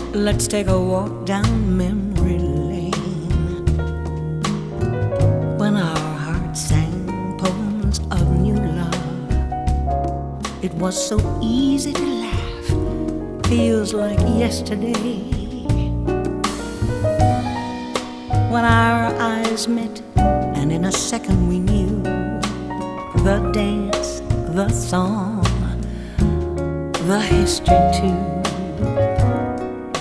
Let's take a walk down memory lane, when our hearts sang poems of new love. It was so easy to laugh, feels like yesterday, when our eyes met and in a second we knew the dance, the song, the history too.